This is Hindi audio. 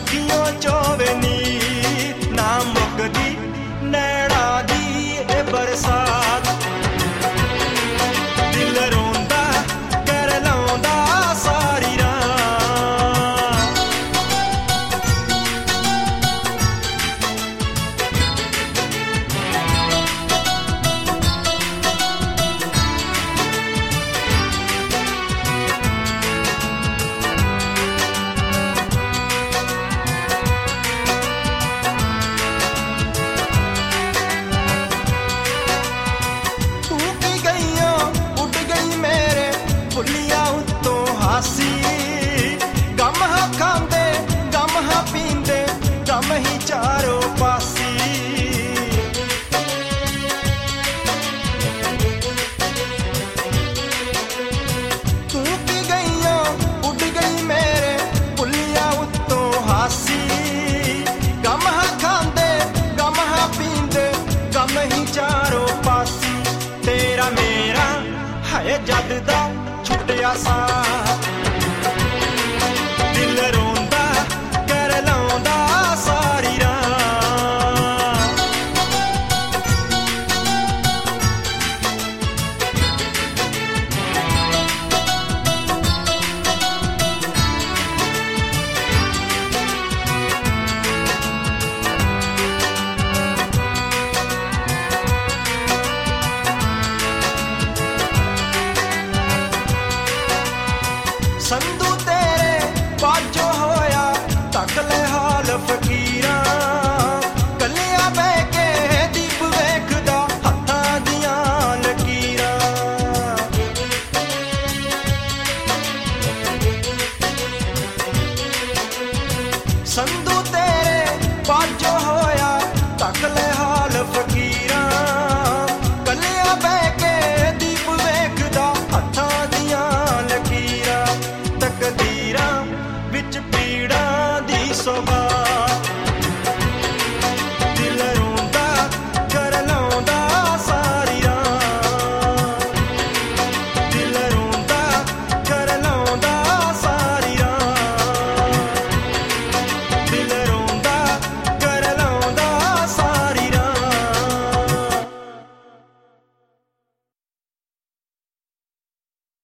अखियों चोवे नी ना मुकदी नैना दी ए बरसात दिल रोंदा कर लाउंदा सारी रात गम हा खांदे गम हा पींदे गम ही चारों पासी तू की गईया उड़ गई मेरे भुलिया उत्तों हासी गम हा खांदे गम हा पींदे गम ही चारों पासी तेरा मेरा है जद दा छुटिया सा दिल रोंदा कर लाउंदा सारी रात संधू तेरे बाजो होया तकले हाल फकीरा कलिया बह के दीप वेखदा हत्थां दियां लकीरा संधू तेरे बाजो होया तकले हाल फकीरा कलिया बह के दीप वेखदा हत्थां दियां लकीरा तकदीरां विच पीड़ां दी सोभा